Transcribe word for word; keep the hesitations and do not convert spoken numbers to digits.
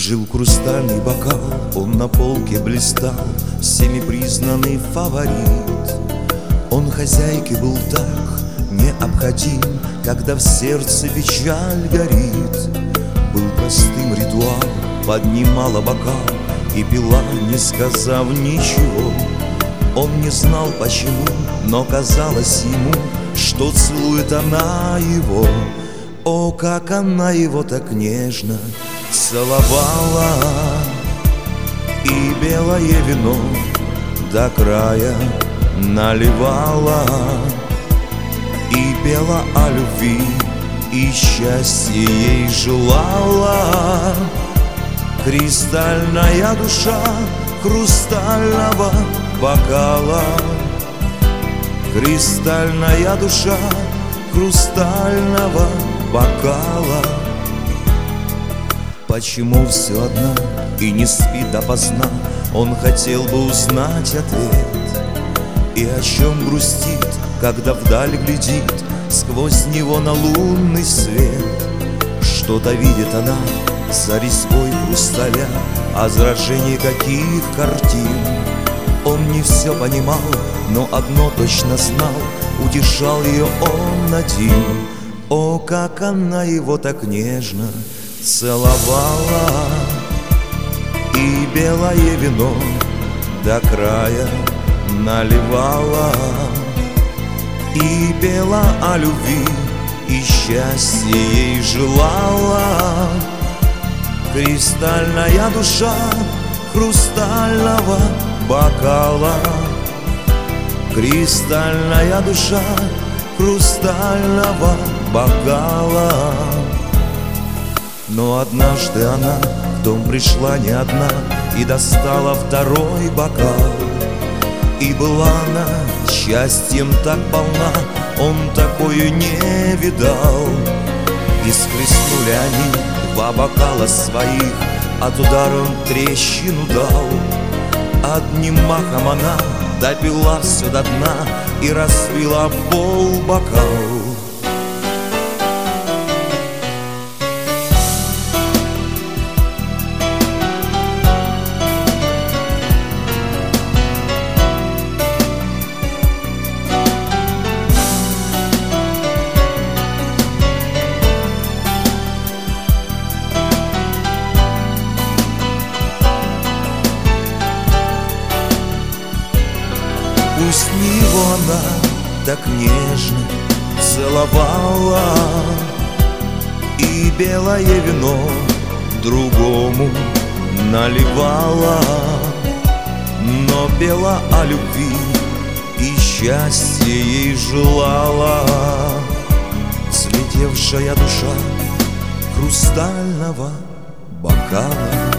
Жил хрустальный бокал, он на полке блистал, всеми признанный фаворит. Он хозяйке был так необходим, когда в сердце печаль горит. Был простым ритуал, поднимала бокал и пила, не сказав ничего. Он не знал почему, но казалось ему, что целует она его. О, как она его так нежно целовала, и белое вино до края наливала, и пела о любви, и счастье ей желала. Кристальная душа хрустального бокала, кристальная душа хрустального бокала. Почему все одна и не спит допоздна? Он хотел бы узнать ответ. И о чем грустит, когда вдаль глядит сквозь него на лунный свет? Что-то видит она за резьбой хрусталя, отражение каких картин. Он не все понимал, но одно точно знал, утешал ее он один. О, как она его так нежно целовала, и белое вино до края наливала, и пела о любви, и счастье ей желала. Кристальная душа хрустального бокала, кристальная душа хрустального бокала. Но однажды она в дом пришла не одна и достала второй бокал. И была она счастьем так полна, он такое не видал. И схлестнули они два бокала своих, от удара он трещину дал. Одним махом она допила все до дна и разбила пол бокал. Пусть его она так нежно целовала, и белое вино другому наливала, но пела о любви, и счастье ей желала. Слетевшая душа хрустального бокала.